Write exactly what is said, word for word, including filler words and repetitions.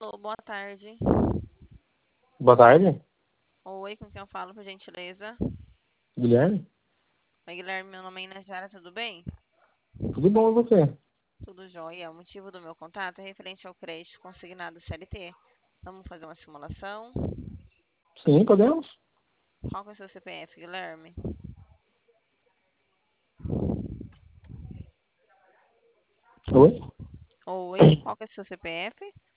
Alô, boa tarde. Boa tarde, Oi, com quem eu falo, por gentileza? Guilherme. Oi, Guilherme, meu nome é Inajara, tudo bem? Tudo bom e você? Tudo jóia. O motivo do meu contato é referente ao crédito consignado C L T. Vamos fazer uma simulação. Sim, podemos? Qual que é o seu C P F, Guilherme? Oi? Oi, qual que é o seu C P F?